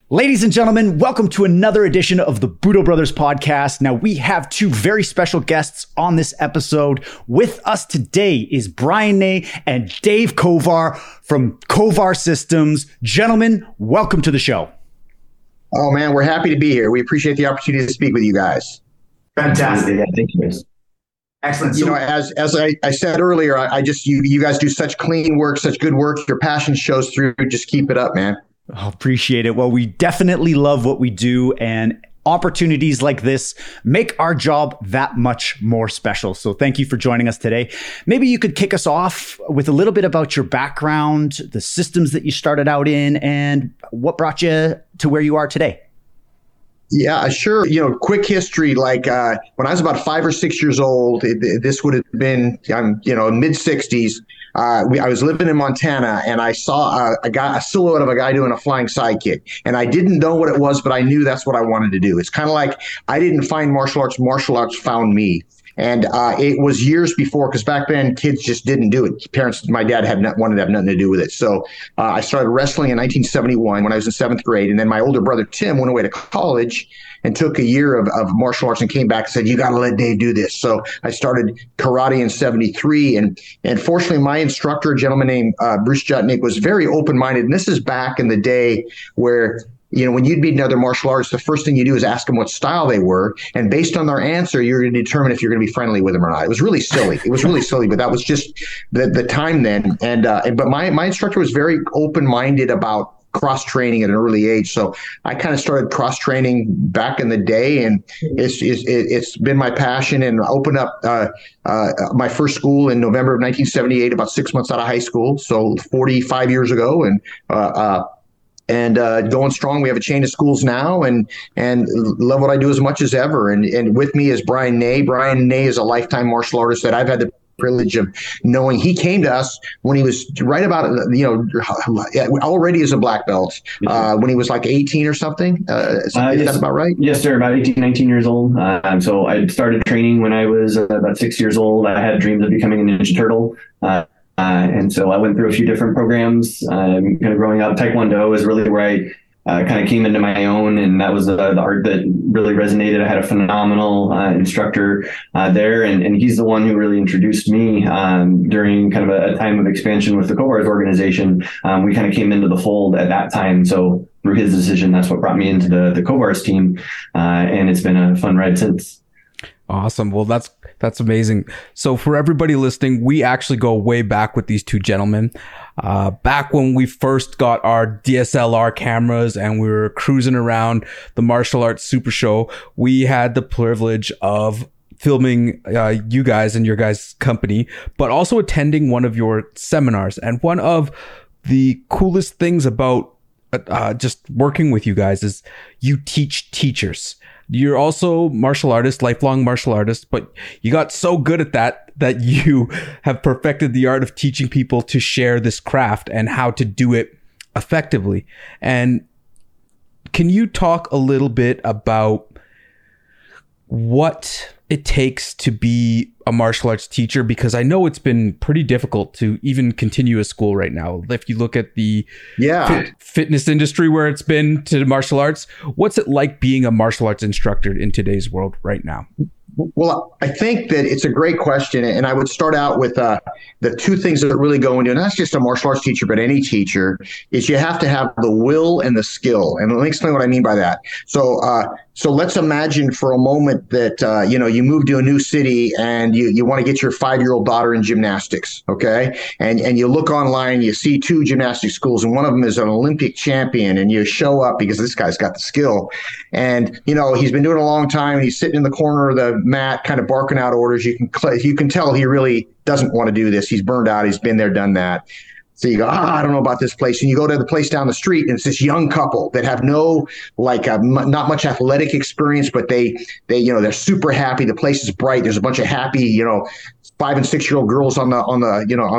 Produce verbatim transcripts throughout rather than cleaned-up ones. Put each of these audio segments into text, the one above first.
Ladies and gentlemen, welcome to another edition of the Budo Brothers podcast. Now, we have two very special guests on this episode. With us today is Brian Ney and Dave Kovar from Kovar Systems. Gentlemen, welcome to the show. Oh, man, we're happy to be here. We appreciate the opportunity to speak with you guys. Fantastic. Yeah, thank you. Excellent. You so, know, as as I, I said earlier, I, I just, you, you guys do such clean work, such good work. Your passion shows through. Just keep it up, man. Oh, appreciate it. Well, we definitely love what we do, and opportunities like this make our job that much more special. So thank you for joining us today. Maybe you could kick us off with a little bit about your background, the systems that you started out in, and what brought you to where you are today. Yeah, sure. You know, quick history. Like uh, when I was about five or six years old, it, it, this would have been, I'm, you know, mid sixties. Uh, we, I was living in Montana, and I saw a, a guy, a silhouette of a guy doing a flying sidekick, and I didn't know what it was, but I knew that's what I wanted to do. It's kind of like I didn't find martial arts; martial arts found me. And uh, it was years before, because back then kids just didn't do it. Parents, my dad had not wanted to have nothing to do with it. So uh, I started wrestling in nineteen seventy-one when I was in seventh grade, and then my older brother Tim went away to college and took a year of, of martial arts and came back and said, "You got to let Dave do this." So I started karate in seventy-three, and and fortunately, my instructor, a gentleman named uh, Bruce Jutnik, was very open-minded. And this is back in the day where, you know, when you'd meet another martial artist, the first thing you do is ask them what style they were. And based on their answer, you're going to determine if you're going to be friendly with them or not. It was really silly. It was really silly, but that was just the, the time then. And, uh, and, but my, my instructor was very open-minded about cross training at an early age. So I kind of started cross training back in the day, and it's, it's, it's been my passion, and opened up uh, uh, my first school in November of nineteen seventy-eight, about six months out of high school. So forty-five years ago. And, uh, uh, And uh, going strong. We have a chain of schools now, and and love what I do as much as ever. And and with me is Brian Ney. Brian Ney is a lifetime martial artist that I've had the privilege of knowing. He came to us when he was right about, you know, already as a black belt, uh, when he was like eighteen or something. Uh, is, uh, is yes, that about right? Yes, sir. About eighteen, nineteen years old. Um, so I started training when I was uh, about six years old. I had dreams of becoming a Ninja Turtle. Uh, Uh, and so I went through a few different programs. Um, kind of growing up, Taekwondo is really where I uh, kind of came into my own, and that was uh, the art that really resonated. I had a phenomenal uh, instructor uh, there, and, and he's the one who really introduced me um, during kind of a, a time of expansion with the Kovars organization. Um, we kind of came into the fold at that time. So through his decision, that's what brought me into the, the Kovars team, uh, and it's been a fun ride since. Awesome. Well, that's that's amazing. So for everybody listening, we actually go way back with these two gentlemen. Uh, back when we first got our D S L R cameras and we were cruising around the Martial Arts Super Show, we had the privilege of filming uh, you guys and your guys' company, but also attending one of your seminars. And one of the coolest things about uh, just working with you guys is you teach teachers. You're also martial artists, lifelong martial artists, but you got so good at that that you have perfected the art of teaching people to share this craft and how to do it effectively. And can you talk a little bit about what it takes to be a martial arts teacher? Because I know it's been pretty difficult to even continue a school right now. If you look at the yeah. fit, fitness industry where it's been to martial arts, what's it like being a martial arts instructor in today's world right now? Well, I think that it's a great question, and I would start out with uh, the two things that really go into, and that's just a martial arts teacher, but any teacher, is you have to have the will and the skill. And let me explain what I mean by that. So, uh, so let's imagine for a moment that uh, you know you move to a new city and you you want to get your five-year-old daughter in gymnastics, okay? And and you look online, you see two gymnastics schools, and one of them is an Olympic champion, and you show up because this guy's got the skill, and you know he's been doing it a long time, and he's sitting in the corner of the mat, kind of barking out orders. You can you can tell he really doesn't want to do this. He's burned out. He's been there, done that. So you go, ah, I don't know about this place. And you go to the place down the street, and it's this young couple that have no, like, uh, m- not much athletic experience, but they, they, you know, they're super happy. The place is bright. There's a bunch of happy, you know, five and six year old girls on the, on the, you know, on the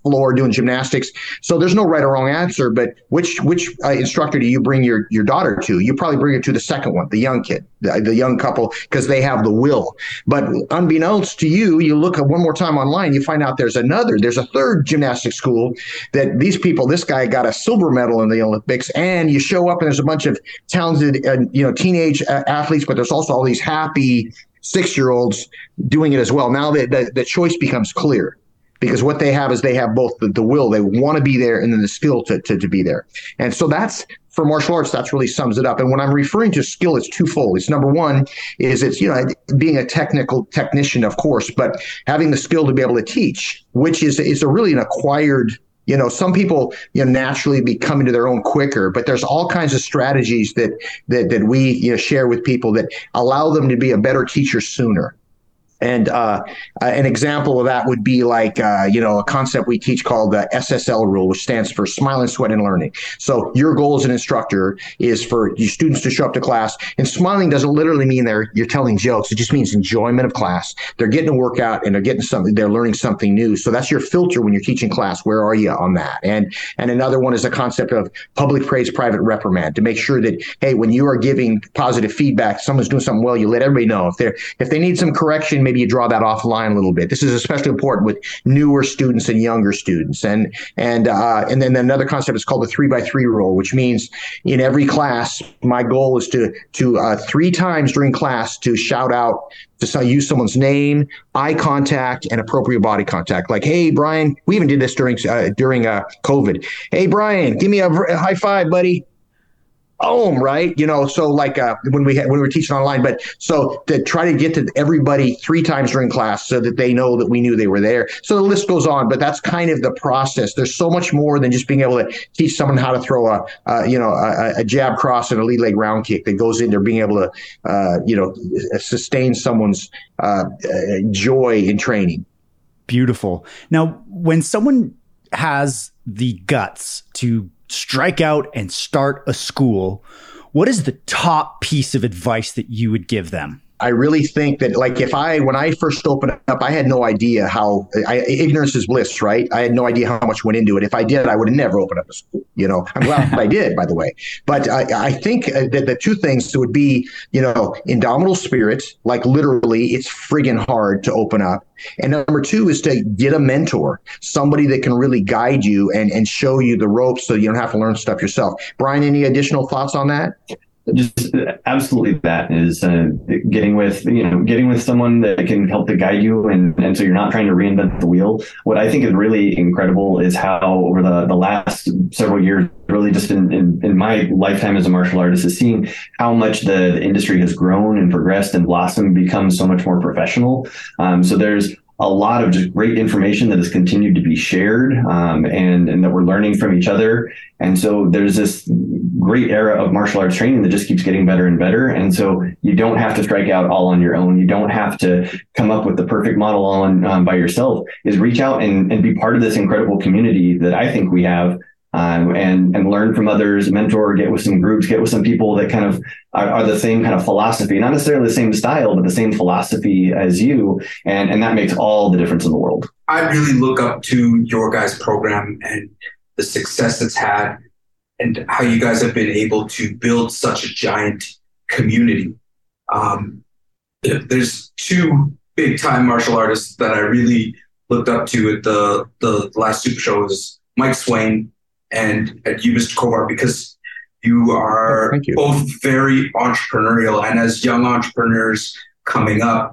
floor doing gymnastics. So there's no right or wrong answer, but which which uh, instructor do you bring your, your daughter to? You probably bring her to the second one, the young kid, the, the young couple, because they have the will. But unbeknownst to you, you look at one more time online, you find out there's another, there's a third gymnastics school that these people, this guy got a silver medal in the Olympics, and you show up and there's a bunch of talented, uh, you know, teenage uh, athletes, but there's also all these happy six-year-olds doing it as well. Now the, the, the choice becomes clear, because what they have is they have both the, the will, they want to be there, and then the skill to, to, to be there. And so that's, for martial arts, that's really sums it up. And when I'm referring to skill, it's twofold. It's number one is it's, you know, being a technical technician, of course, but having the skill to be able to teach, which is, is a really an acquired. You know, some people, you know, naturally be coming to their own quicker, but there's all kinds of strategies that that that we, you know, share with people that allow them to be a better teacher sooner. And uh, uh, an example of that would be like, uh, you know, a concept we teach called the S S L rule, which stands for Smiling, Sweat, and Learning. So your goal as an instructor is for your students to show up to class. And smiling doesn't literally mean they're you're telling jokes. It just means enjoyment of class. They're getting a workout and they're getting something. They're learning something new. So that's your filter when you're teaching class. Where are you on that? And and another one is a concept of public praise, private reprimand, to make sure that, hey, when you are giving positive feedback, someone's doing something well, you let everybody know. If they're if they need some correction, maybe you draw that offline a little bit. This is especially important with newer students and younger students. And and uh, and then another concept is called the three by three rule, which means in every class, my goal is to to uh, three times during class to shout out, to use someone's name, eye contact, and appropriate body contact. Like, hey, Brian, we even did this during uh, during uh, COVID. Hey, Brian, give me a, a high five, buddy. Boom, right? You know, so like uh, when we had, when we were teaching online, but so to try to get to everybody three times during class so that they know that we knew they were there. So the list goes on, but that's kind of the process. There's so much more than just being able to teach someone how to throw a, uh, you know, a, a jab cross and a lead leg round kick that goes into being able to, uh, you know, sustain someone's uh, uh, joy in training. Beautiful. Now, when someone has the guts to strike out and start a school, what is the top piece of advice that you would give them? I really think that, like, if I, when I first opened up, I had no idea how, I, ignorance is bliss, right? I had no idea how much went into it. If I did, I would have never opened up a school. You know, I'm glad I did, by the way. But I, I think that the two things would be, you know, indomitable spirit, like literally it's friggin' hard to open up. And number two is to get a mentor, somebody that can really guide you and, and show you the ropes so you don't have to learn stuff yourself. Brian, any additional thoughts on that? Just absolutely, that is uh, getting with, you know, getting with someone that can help to guide you. And, and so you're not trying to reinvent the wheel. What I think is really incredible is how over the, the last several years, really just in, in, in my lifetime as a martial artist, is seeing how much the, the industry has grown and progressed and blossomed, become so much more professional. Um, so there's a lot of just great information that has continued to be shared, um, and, and that we're learning from each other. And so there's this great era of martial arts training that just keeps getting better and better. And so you don't have to strike out all on your own. You don't have to come up with the perfect model all on, um, by yourself. Is reach out and, and be part of this incredible community that I think we have. Um, and, and learn from others, mentor, get with some groups, get with some people that kind of are, are the same kind of philosophy, not necessarily the same style, but the same philosophy as you. And, and that makes all the difference in the world. I really look up to your guys' program and the success it's had and how you guys have been able to build such a giant community. Um, there's two big time martial artists that I really looked up to at the, the last Super Show was Mike Swain and at you, Mister Kovar, because you are oh, you. both very entrepreneurial, and as young entrepreneurs coming up,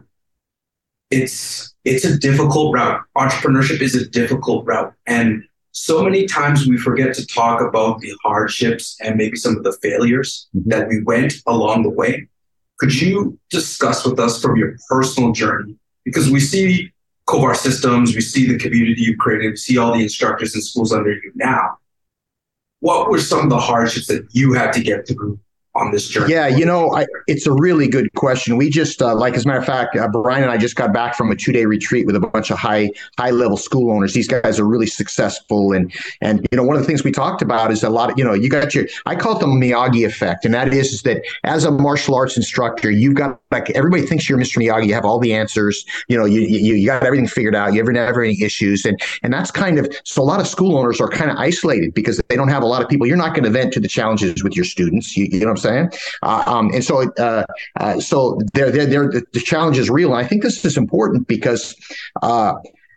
it's it's a difficult route. Entrepreneurship is a difficult route, and so many times we forget to talk about the hardships and maybe some of the failures mm-hmm. that we went along the way. Could you discuss with us from your personal journey? Because we see Kovar Systems, we see the community you've created, we see all the instructors and schools under you now. What were some of the hardships that you had to get through on this journey? Yeah, you know, I, it's a really good question. We just, uh, like, as a matter of fact, uh, Brian and I just got back from a two-day retreat with a bunch of high, high-level school owners. These guys are really successful, and and you know, one of the things we talked about is a lot of, you know, you got your, I call it the Miyagi effect, and that is, is that as a martial arts instructor, you've got, like, everybody thinks you're Mister Miyagi. You have all the answers. You know, you you, you got everything figured out. You never never any issues, and and that's kind of, so a lot of school owners are kind of isolated because they don't have a lot of people. You're not going to vent to the challenges with your students. You, you know what I'm saying? Uh, um, and so, uh, uh, so they're, they're, they're, the challenge is real. And I think this is important because, uh,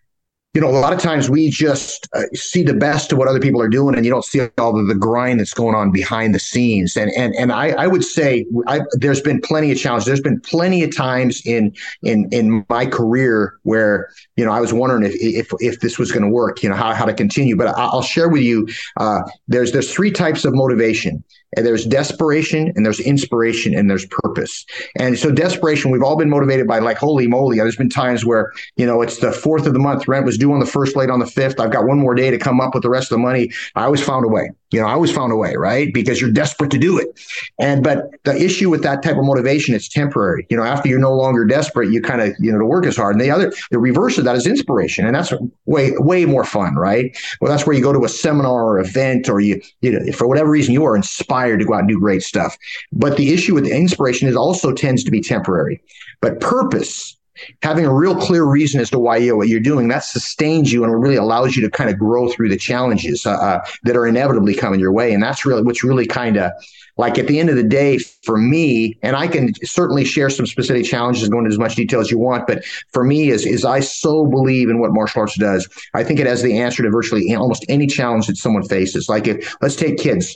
you know, a lot of times we just uh, see the best of what other people are doing, and you don't see all of the grind that's going on behind the scenes. And and and I, I would say I, there's been plenty of challenges. There's been plenty of times in in in my career where, you know, I was wondering if if if this was going to work, you know, how how to continue. But I'll share with you. Uh, there's there's three types of motivation. And there's desperation, and there's inspiration, and there's purpose. And so desperation, we've all been motivated by, like, holy moly. There's been times where, you know, it's the fourth of the month, rent was due on the first, late on the fifth. I've got one more day to come up with the rest of the money. I always found a way. You know, I always found a way, right? Because you're desperate to do it. And but the issue with that type of motivation, it's temporary. You know, after you're no longer desperate, you kind of, you know, the work is hard. And the other, the reverse of that is inspiration. And that's way, way more fun, right? Well, that's where you go to a seminar or event, or you, you know, for whatever reason, you are inspired to go out and do great stuff. But the issue with the inspiration is also tends to be temporary. But purpose, having a real clear reason as to why you're what you're doing, that sustains you and really allows you to kind of grow through the challenges uh, uh, that are inevitably coming your way. And that's really what's really kind of like, at the end of the day, for me, and I can certainly share some specific challenges and go into as much detail as you want, but for me is, is I so believe in what martial arts does. I think it has the answer to virtually almost any challenge that someone faces. Like, if let's take kids.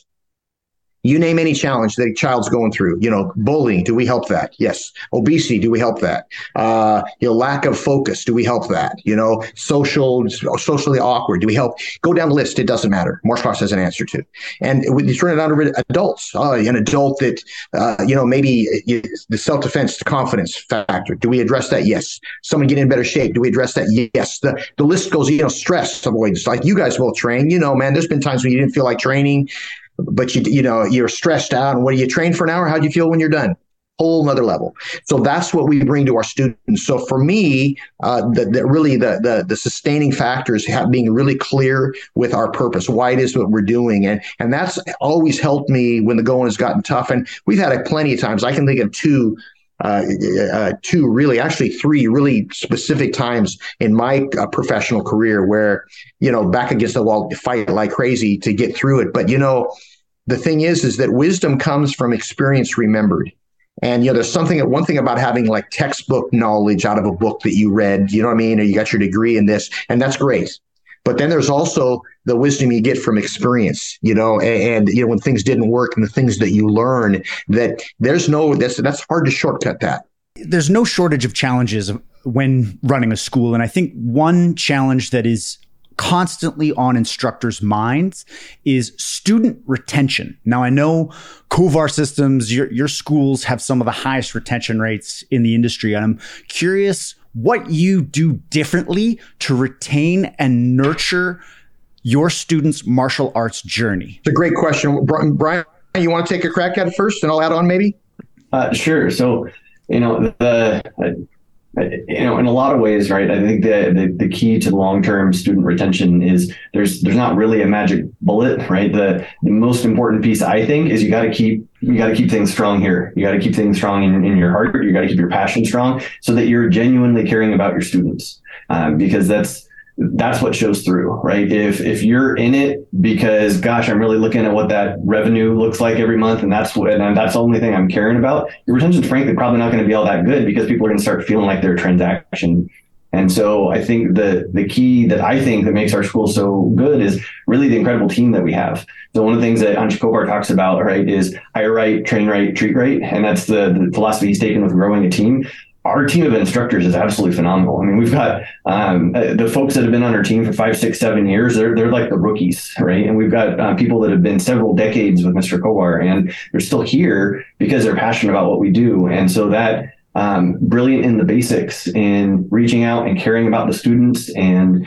You name any challenge that a child's going through, you know, bullying, do we help that? Yes. Obesity, do we help that? Uh, you know, lack of focus, do we help that? You know, social, socially awkward, do we help? Go down the list, it doesn't matter. Martial arts has an answer to. And when you turn it on to adults, uh, an adult that, uh, you know, maybe the self-defense confidence factor, do we address that? Yes. Someone get in better shape, do we address that? Yes. The, the list goes, you know, stress avoidance, like you guys will train, you know, man, there's been times when you didn't feel like training, but you you know, you're stressed out. And what do you train for an hour? How do you feel when you're done? Whole nother level. So that's what we bring to our students. So for me, uh, the, the really the, the the sustaining factors have being really clear with our purpose, why it is what we're doing, and and that's always helped me when the going has gotten tough. And we've had it plenty of times. I can think of two. Uh, uh, two really, actually three really specific times in my uh, professional career where, you know, back against the wall, fight like crazy to get through it. But, you know, the thing is, is that wisdom comes from experience remembered. And, you know, there's something, one thing about having like textbook knowledge out of a book that you read, you know what I mean? Or you got your degree in this, and that's great. But then there's also the wisdom you get from experience, you know, and, and, you know, when things didn't work and the things that you learn, that there's no, that's, that's hard to shortcut that. There's no shortage of challenges when running a school. And I think one challenge that is constantly on instructors' minds is student retention. Now, I know Kovar Systems, your, your schools have some of the highest retention rates in the industry. And I'm curious what you do differently to retain and nurture your students' martial arts journey. It's a great question. Brian, you want to take a crack at it first and I'll add on maybe? Uh, sure. So, you know, the, uh, you know, in a lot of ways, right, I think the, the, the key to long-term student retention is there's there's not really a magic bullet, right? The, the most important piece, I think, is you got to keep you got to keep things strong here. You got to keep things strong in, in your heart. You got to keep your passion strong so that you're genuinely caring about your students, um, because that's that's what shows through, right? If if you're in it because, gosh, I'm really looking at what that revenue looks like every month, and that's what and that's the only thing I'm caring about, your retention's frankly probably not going to be all that good because people are going to start feeling like they're a transaction. And so I think the the key that I think that makes our school so good is really the incredible team that we have. So one of the things that Anshu Kovar talks about, right, is hire right, train right, treat right. And that's the, the philosophy he's taken with growing a team. Our team of instructors is absolutely phenomenal. I mean, we've got um, the folks that have been on our team for five, six, seven years. They're they're like the rookies, right? And we've got uh, people that have been several decades with Mister Kovar, and they're still here because they're passionate about what we do. And so that um, brilliant in the basics, in reaching out and caring about the students and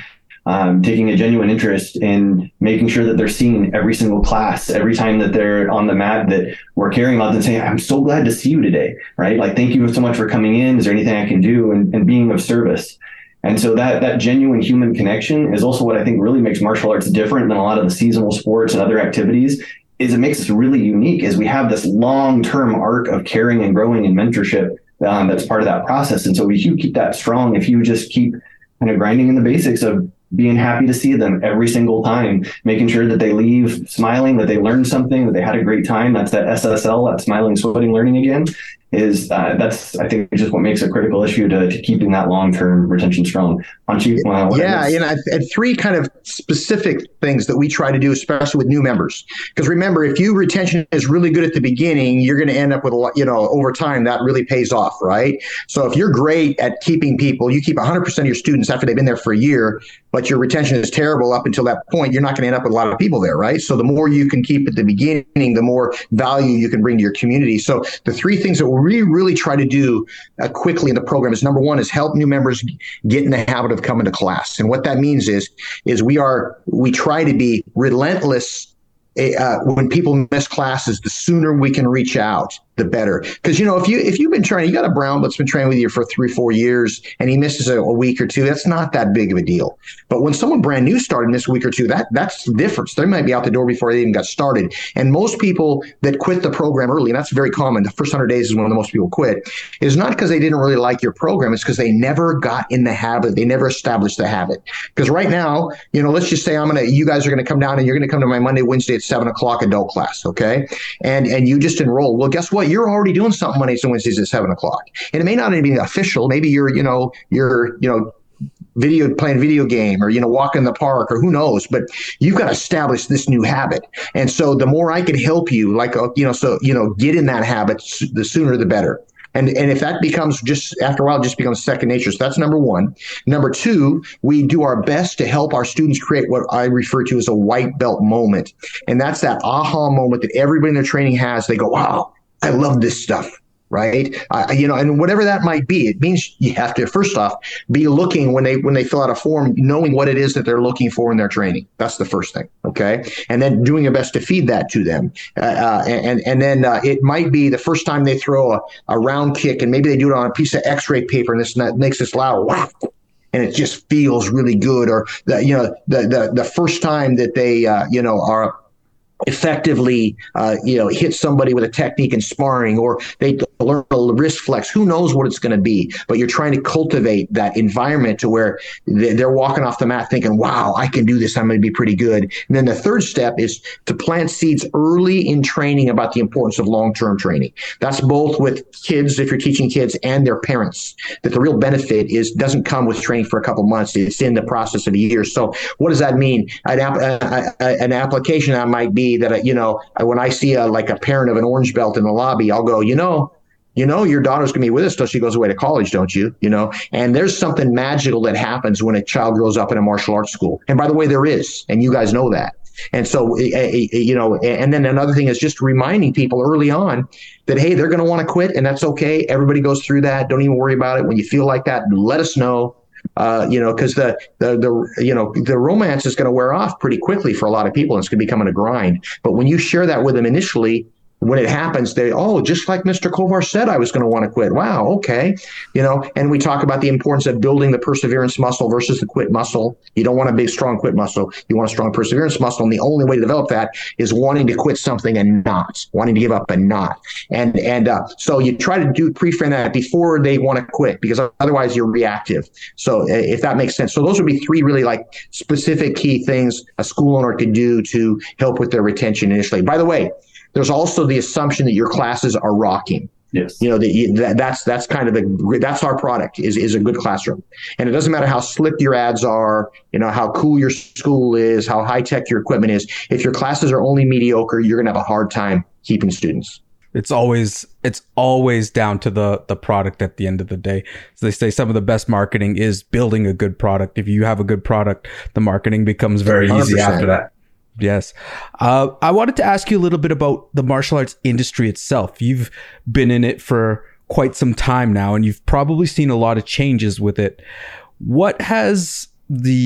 um, taking a genuine interest in making sure that they're seen every single class, every time that they're on the mat, that we're caring about them, saying, I'm so glad to see you today, right? Like, thank you so much for coming in. Is there anything I can do? And, and being of service. And so that that genuine human connection is also what I think really makes martial arts different than a lot of the seasonal sports and other activities, is it makes us really unique, as we have this long-term arc of caring and growing and mentorship um, that's part of that process. And so if you keep that strong, if you just keep kind of grinding in the basics of being happy to see them every single time, making sure that they leave smiling, that they learned something, that they had a great time, that's that S S L, that smiling, sweating, learning again, is uh, that's, I think, just what makes a critical issue to, to keeping that long-term retention strong. Aren't you? Uh, yeah, you know, and three kind of specific things that we try to do, especially with new members. Because remember, if you retention is really good at the beginning, you're going to end up with a lot, you know, over time, that really pays off, right? So if you're great at keeping people, you keep one hundred percent of your students after they've been there for a year, but your retention is terrible up until that point, you're not going to end up with a lot of people there, right? So the more you can keep at the beginning, the more value you can bring to your community. So the three things that we really try to do uh, quickly in the program is, number one, is help new members get in the habit of coming to class. And what that means is, is we are, we try to be relentless. Uh, when people miss classes, the sooner we can reach out, the better. Because, you know, if you if you've been training, you got a brown that's been training with you for three, four years, and he misses a, a week or two, that's not that big of a deal. But when someone brand new started this week or two, that that's the difference. They might be out the door before they even got started. And most people that quit the program early, and that's very common, the first hundred days is when the most people quit, is not because they didn't really like your program. It's because they never got in the habit. They never established the habit. Because right now, you know, let's just say I'm gonna, you guys are gonna come down and you're gonna come to my Monday, Wednesday at seven o'clock adult class, okay? And and you just enroll. Well, guess what? You're already doing something Mondays and Wednesdays at seven o'clock. And it may not even be official. Maybe you're, you know, you're, you know, video playing video game, or, you know, walking in the park, or who knows, but you've got to establish this new habit. And so the more I can help you, like, uh, you know, so, you know, get in that habit, the sooner the better. And and if that becomes just, after a while, it just becomes second nature. So that's number one. Number two, we do our best to help our students create what I refer to as a white belt moment. And that's that aha moment that everybody in their training has. They go, wow, I love this stuff, right? Uh, you know, and whatever that might be, it means you have to, first off, be looking when they when they fill out a form, knowing what it is that they're looking for in their training. That's the first thing, okay? And then doing your best to feed that to them. Uh, uh, and and then uh, it might be the first time they throw a, a round kick, and maybe they do it on a piece of X-ray paper, and this makes this loud whack, and it just feels really good. Or the, you know, the the the first time that they uh, you know are effectively, uh, you know, hit somebody with a technique in sparring, or they learn a wrist flex. Who knows what it's going to be? But you're trying to cultivate that environment to where they're walking off the mat thinking, wow, I can do this. I'm going to be pretty good. And then the third step is to plant seeds early in training about the importance of long-term training. That's both with kids, if you're teaching kids, and their parents, that the real benefit is doesn't come with training for a couple months. It's in the process of a year. So what does that mean? An, ap- a, a, an application that might be that, you know, when I see a, like a parent of an orange belt in the lobby, I'll go, you know, you know, your daughter's going to be with us till she goes away to college, don't you? You know, and there's something magical that happens when a child grows up in a martial arts school. And by the way, there is, and you guys know that. And so, you know, and then another thing is just reminding people early on that, hey, they're going to want to quit, and that's okay. Everybody goes through that. Don't even worry about it. When you feel like that, let us know. Uh, you know, because the, the, the, you know, the romance is going to wear off pretty quickly for a lot of people, and it's going to be becoming a grind. But when you share that with them initially, when it happens, they, oh, just like Mister Kovar said, I was going to want to quit. Wow. Okay. You know, and we talk about the importance of building the perseverance muscle versus the quit muscle. You don't want a big, strong quit muscle. You want a strong perseverance muscle. And the only way to develop that is wanting to quit something and not wanting to give up and not. And, and, uh, so you try to do pre-frame that before they want to quit, because otherwise you're reactive. So if that makes sense. So those would be three really like specific key things a school owner could do to help with their retention initially. By the way, there's also the assumption that your classes are rocking. Yes. You know, the, that, that's that's kind of the that's our product is is a good classroom. And it doesn't matter how slick your ads are, you know, how cool your school is, how high tech your equipment is. If your classes are only mediocre, you're going to have a hard time keeping students. It's always it's always down to the the product at the end of the day. So they say some of the best marketing is building a good product. If you have a good product, the marketing becomes very one hundred percent easy after that. Yes. Uh, I wanted to ask you a little bit about the martial arts industry itself. You've been in it for quite some time now, and you've probably seen a lot of changes with it. What has the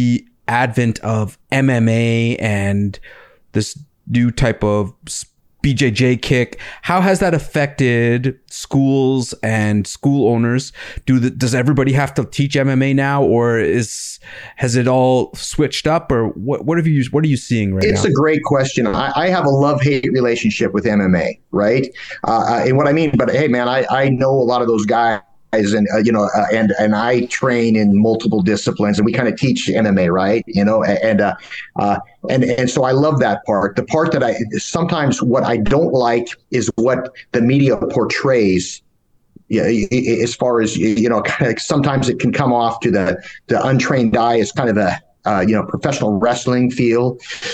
advent of M M A and this new type of B J J kick, how has that affected schools and school owners? Do the, does everybody have to teach M M A now, or is has it all switched up, or what? What have you? What are you seeing right it's now? It's a great question. I, I have a love-hate relationship with M M A, right? Uh, and what I mean, but hey, man, I I know a lot of those guys. And uh, you know, uh, and and I train in multiple disciplines, and we kind of teach M M A, right? You know, and uh, uh, and and so I love that part. The part that I sometimes what I don't like is what the media portrays. Yeah, as far as you know, kind of sometimes it can come off to the the untrained eye as kind of a uh, you know professional wrestling feel,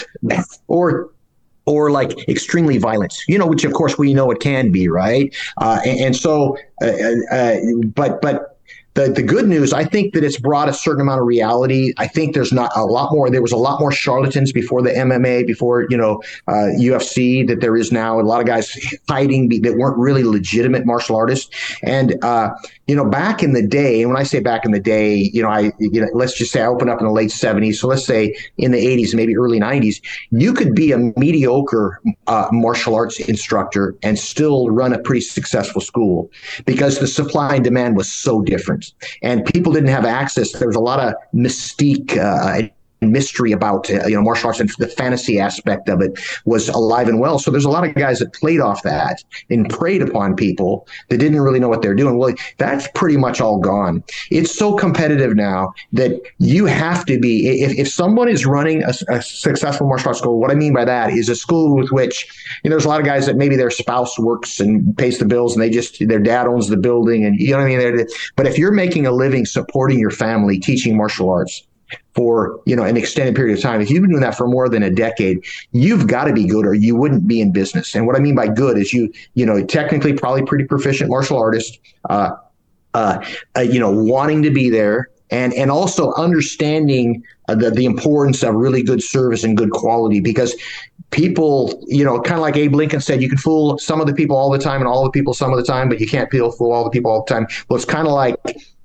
or. or like extremely violent, you know, which of course we know it can be, right? Uh, and, and so, uh, uh, but but the the good news, I think that it's brought a certain amount of reality. I think there's not a lot more. There was a lot more charlatans before the M M A, before you know uh, U F C that there is now. A lot of guys hiding that weren't really legitimate martial artists. And uh, you know, back in the day, and when I say back in the day, you know, I you know, let's just say I opened up in the late seventies. So let's say in the eighties, maybe early nineties, you could be a mediocre uh, martial arts instructor and still run a pretty successful school because the supply and demand was so different. And people didn't have access. There was a lot of mystique uh, and mystery about uh, you know martial arts, and the fantasy aspect of it was alive and well. So there's a lot of guys that played off that and preyed upon people that didn't really know what they're doing. Well, that's pretty much all gone. It's so competitive now that you have to be. If, if someone is running a, a successful martial arts school, what I mean by that is a school with which you know there's a lot of guys that maybe their spouse works and pays the bills, and they just their dad owns the building, and you know what I mean. They're, but if you're making a living supporting your family teaching martial arts for you know an extended period of time, if you've been doing that for more than a decade, you've got to be good, or you wouldn't be in business. And what I mean by good is you you know technically probably pretty proficient martial artist, uh, uh, uh, you know wanting to be there, and and also understanding uh, the the importance of really good service and good quality, because people, you know, kind of like Abe Lincoln said, you can fool some of the people all the time and all the people some of the time, but you can't fool all the people all the time. Well, it's kind of like,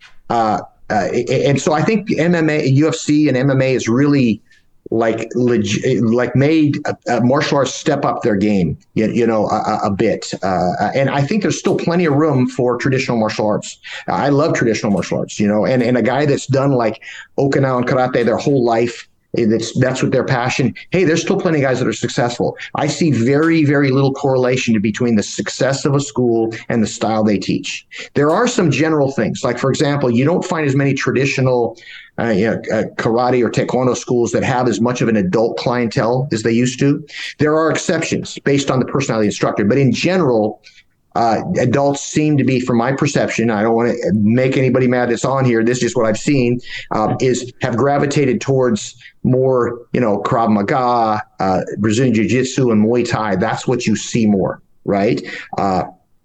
uh, uh, and so I think M M A, U F C, and M M A is really like leg- like made a, a martial arts step up their game, you, you know, a, a bit. Uh, and I think there's still plenty of room for traditional martial arts. I love traditional martial arts, you know, and, and a guy that's done like Okinawan karate their whole life, That's that's what their passion. Hey, there's still plenty of guys that are successful. I see very, very little correlation between the success of a school and the style they teach. There are some general things, like for example, you don't find as many traditional uh, you know, uh, karate or taekwondo schools that have as much of an adult clientele as they used to. There are exceptions based on the personality of the instructor, but in general, Uh, adults seem to be, from my perception, I don't want to make anybody mad that's on here, this is just what I've seen, uh, is have gravitated towards more, you know, Krav Maga, uh, Brazilian Jiu-Jitsu, and Muay Thai. That's what you see more, right? Uh,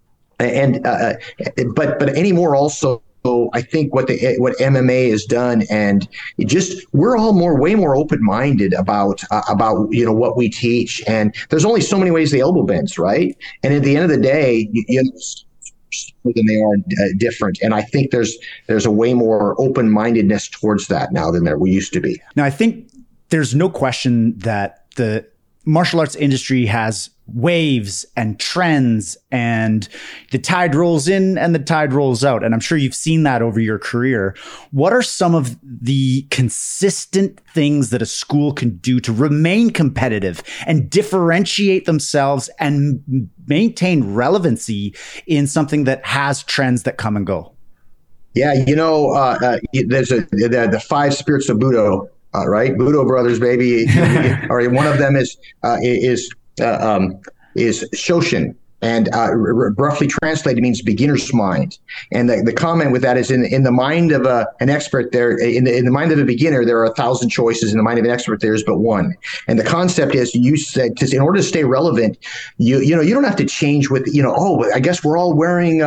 and uh, but but anymore also. So I think what the what M M A has done, and it just we're all more way more open-minded about uh, about you know what we teach, and there's only so many ways the elbow bends, right? And at the end of the day, you, you know, than they are uh, different, and I think there's there's a way more open-mindedness towards that now than there we used to be. Now, I think there's no question that the martial arts industry has waves and trends, and the tide rolls in and the tide rolls out. And I'm sure you've seen that over your career. What are some of the consistent things that a school can do to remain competitive and differentiate themselves and maintain relevancy in something that has trends that come and go? Yeah, you know, uh, uh, there's a the, the five spirits of Budo, uh, right? Budo brothers, baby. Or one of them is uh, is Uh, um, is Shoshin, and uh, r- roughly translated means beginner's mind. And the, the comment with that is in in the mind of a, an expert, there in the, in the mind of a beginner, there are a thousand choices. In the mind of an expert, there is but one. And the concept is, you said, to, in order to stay relevant, you you know you don't have to change with you know. Oh, I guess we're all wearing uh,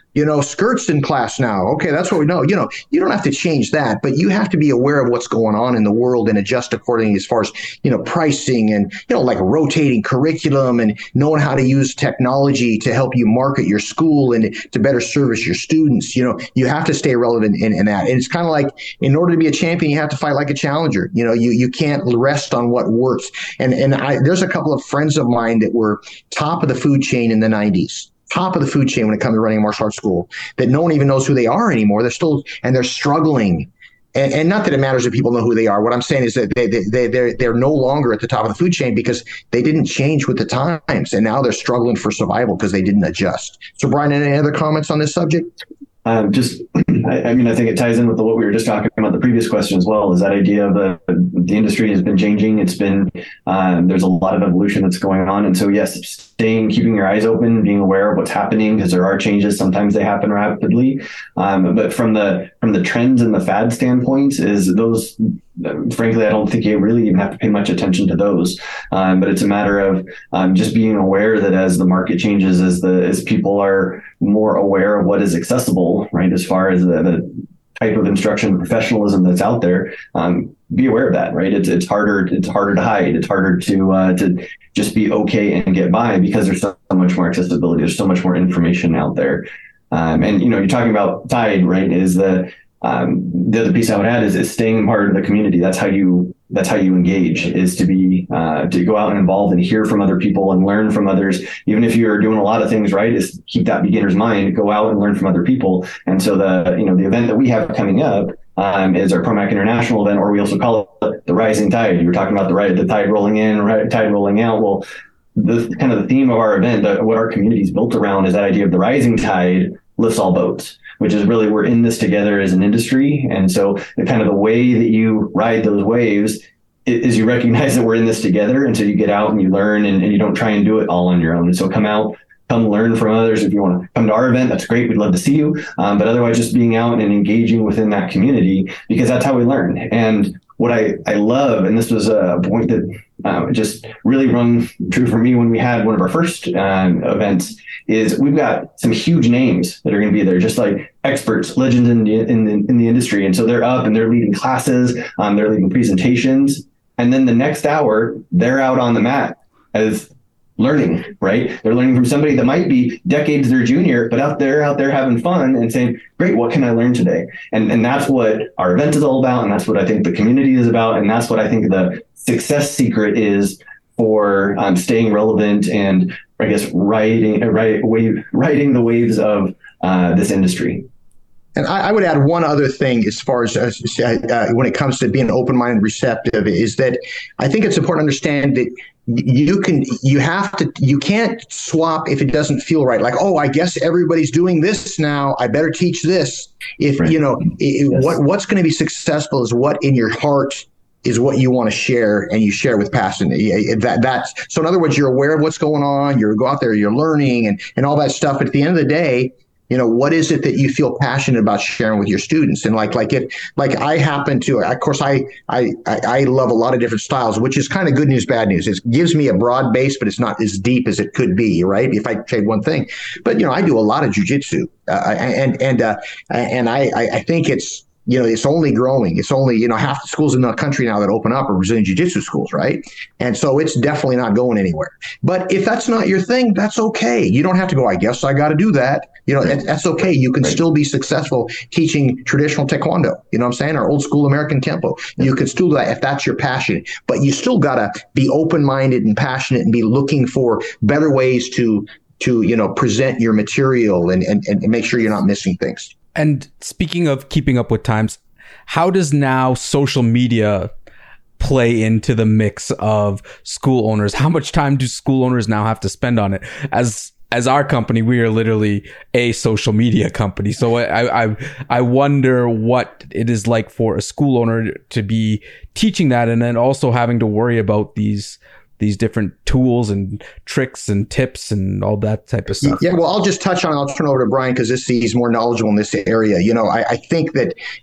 you know, skirts in class now. Okay, that's what we know. You know, you don't have to change that, but you have to be aware of what's going on in the world and adjust accordingly as far as, you know, pricing and, you know, like rotating curriculum and knowing how to use technology to help you market your school and to better service your students. You know, you have to stay relevant in, in that. And it's kind of like, in order to be a champion, you have to fight like a challenger. You know, you, you can't rest on what works. And, and I, there's a couple of friends of mine that were top of the food chain in the nineties. Top of the food chain when it comes to running a martial arts school, that no one even knows who they are anymore. They're still, and they're struggling. And, and not that it matters if people know who they are. What I'm saying is that they, they, they, they're, they're no longer at the top of the food chain because they didn't change with the times. And now they're struggling for survival because they didn't adjust. So Brian, any other comments on this subject? Um, just, I, I mean, I think it ties in with the, what we were just talking about the previous question as well, is that idea of the, the industry has been changing. It's been, um, there's a lot of evolution that's going on. And so, yes, staying, keeping your eyes open, being aware of what's happening, because there are changes. Sometimes they happen rapidly. Um, but from the, from the trends and the fad standpoint is those, frankly, I don't think you really even have to pay much attention to those. Um, but it's a matter of um, just being aware that as the market changes, as the as people are more aware of what is accessible, right, as far as the, the type of instruction, professionalism that's out there, um, be aware of that, right? It's it's harder it's harder to hide. It's harder to uh, to just be okay and get by because there's so much more accessibility. There's so much more information out there. Um, and you know, you're talking about Tide, right? Is the Um, the other piece I would add is, is staying part of the community. That's how you, that's how you engage, is to be, uh, to go out and involve and hear from other people and learn from others. Even if you're doing a lot of things right, is keep that beginner's mind, go out and learn from other people. And so the, you know, the event that we have coming up, um, is our ProMac International event, or we also call it the Rising Tide. You were talking about the right, the tide rolling in, right, tide rolling out. Well, the kind of the theme of our event, uh, what our community is built around, is that idea of the rising tide lifts all boats, which is really, we're in this together as an industry. And so the kind of the way that you ride those waves is you recognize that we're in this together. And so you get out and you learn, and, and you don't try and do it all on your own. And so come out, come learn from others. If you want to come to our event, that's great. We'd love to see you. Um, but otherwise, just being out and engaging within that community, because that's how we learn. And what I, I love, and this was a point that um, just really rung true for me when we had one of our first um, events, is we've got some huge names that are going to be there, just like experts, legends in the, in the, in the industry. And so they're up and they're leading classes, um, they're leading presentations. And then the next hour, they're out on the mat as learning, right? They're learning from somebody that might be decades their junior, but out there, out there having fun and saying, great, what can I learn today? And and that's what our event is all about. And that's what I think the community is about. And that's what I think the success secret is for um, staying relevant and, I guess, riding, right, wave, riding the waves of uh, this industry. And I, I would add one other thing as far as uh, uh, when it comes to being open-minded, receptive, is that I think it's important to understand that you can, you have to, you can't swap if it doesn't feel right. Like, oh, I guess everybody's doing this now, I better teach this. If, right. you know, it, yes. what what's going to be successful is what in your heart is what you want to share, and you share with passion. That that's so. In other words, you're aware of what's going on. You go out there, you're learning, and and all that stuff. But at the end of the day, you know, what is it that you feel passionate about sharing with your students? And like like it like I happen to, of course, I I I love a lot of different styles, which is kind of good news, bad news. It gives me a broad base, but it's not as deep as it could be, right? If I trade one thing, but you know, I do a lot of jujitsu, uh, and and uh, and I I think it's. You know, it's only growing. It's only, you know, half the schools in the country now that open up are Brazilian Jiu-Jitsu schools, right? And so it's definitely not going anywhere. But if that's not your thing, that's okay. You don't have to go, I guess I got to do that. You know, that's okay. You can still be successful teaching traditional Taekwondo, you know what I'm saying? Or old school American Kempo. You can still do that if that's your passion. But you still got to be open-minded and passionate and be looking for better ways to, to you know, present your material and, and, and make sure you're not missing things. And speaking of keeping up with times, how does now social media play into the mix of school owners? How much time do school owners now have to spend on it? As as our company, we are literally a social media company. So I I I wonder what it is like for a school owner to be teaching that, and then also having to worry about these these different tools and tricks and tips and all that type of stuff. Yeah, well, I'll just touch on, I'll turn over to Brian because this he's more knowledgeable in this area. You know, I, I think that in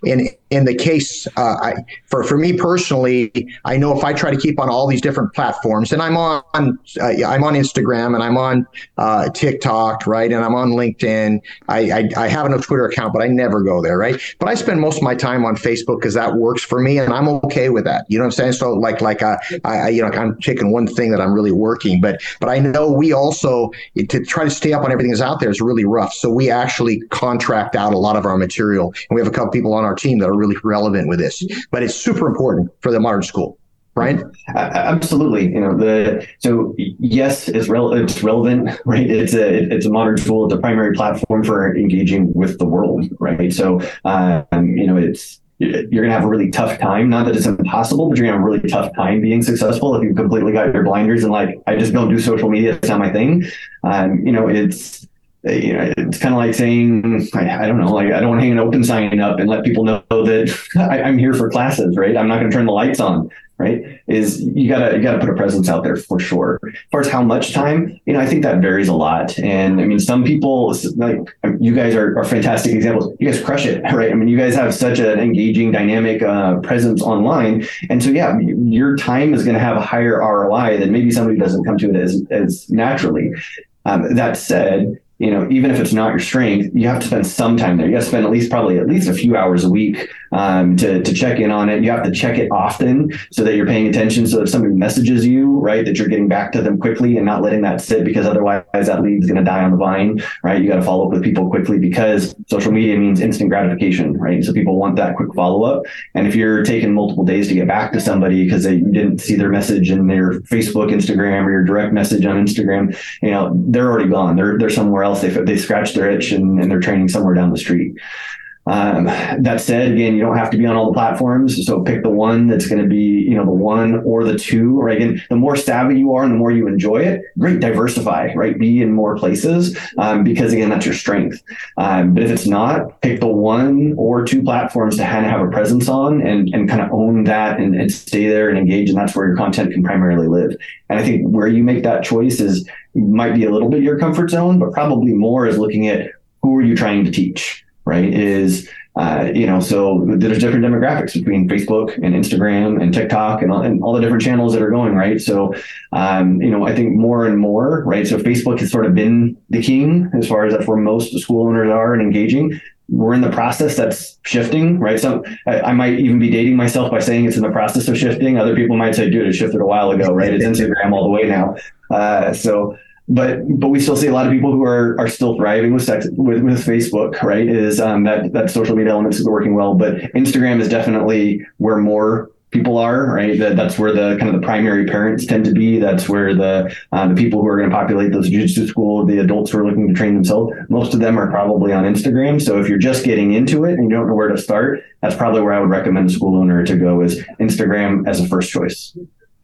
in the case, uh, I, for, for me personally, I know if I try to keep on all these different platforms, and I'm on, uh, I'm on Instagram and I'm on uh, TikTok, right? And I'm on LinkedIn. I, I, I have a Twitter account, but I never go there, right? But I spend most of my time on Facebook because that works for me, and I'm okay with that. You know what I'm saying? So like, like uh, I, you know, I'm taking one thing that I'm really working, but, but I know we also, to try to stay up on everything that's out there is really rough. So we actually contract out a lot of our material, and we have a couple people on our team that are really relevant with this, but it's super important for the modern school. Right? Absolutely. You know, the so yes, it's, rel- it's relevant, right? It's a it's a modern tool. It's a primary platform for engaging with the world, right? So, um, you know, it's you're going to have a really tough time. Not that it's impossible, but you're going to have a really tough time being successful if you've completely got your blinders and like, I just don't do social media. It's not my thing. Um, you know, it's you know, it's kind of like saying, I, I don't know, like I don't want to hang an open sign up and let people know that I, I'm here for classes, right? I'm not going to turn the lights on, right? Is you gotta you gotta put a presence out there for sure. As far as how much time, you know, I think that varies a lot. And I mean, some people, like you guys are, are fantastic examples. You guys crush it, right? I mean, you guys have such an engaging, dynamic uh, presence online, and so yeah, your time is going to have a higher R O I than maybe somebody who doesn't come to it as as naturally. Um, that said, you know, even if it's not your strength, you have to spend some time there. You have to spend at least probably at least a few hours a week um, to, to check in on it. You have to check it often so that you're paying attention. So if somebody messages you, right, that you're getting back to them quickly and not letting that sit, because otherwise that lead's going to die on the vine, right? You got to follow up with people quickly because social media means instant gratification, right? So people want that quick follow up. And if you're taking multiple days to get back to somebody because they didn't see their message in their Facebook, Instagram, or your direct message on Instagram, you know, they're already gone. They're, they're somewhere else. They they scratch their itch and, and they're training somewhere down the street. Um, that said, again, you don't have to be on all the platforms. So pick the one that's going to be, you know, the one or the two, right? Again, the more savvy you are and the more you enjoy it, great, diversify, right? Be in more places, um, because again, that's your strength. Um, but if it's not, pick the one or two platforms to kind of have a presence on and, and kind of own that and, and stay there and engage. And that's where your content can primarily live. And I think where you make that choice is might be a little bit your comfort zone, but probably more is looking at who are you trying to teach? Right, is, uh, you know, so there's different demographics between Facebook and Instagram and TikTok and all, and all the different channels that are going, right? So, um, you know, I think more and more, right? So Facebook has sort of been the king as far as that's where most school owners are and engaging. We're in the process that's shifting, right? So I, I might even be dating myself by saying it's in the process of shifting. Other people might say, dude, it shifted a while ago, right? It's Instagram all the way now. Uh, so, But but we still see a lot of people who are are still thriving with sex, with, with Facebook, right? Is um, that that social media elements is working well, but Instagram is definitely where more people are, right? That that's where the kind of the primary parents tend to be. That's where the uh, the people who are going to populate those jiu-jitsu school, the adults who are looking to train themselves, most of them are probably on Instagram. So if you're just getting into it and you don't know where to start, that's probably where I would recommend a school owner to go, is Instagram as a first choice.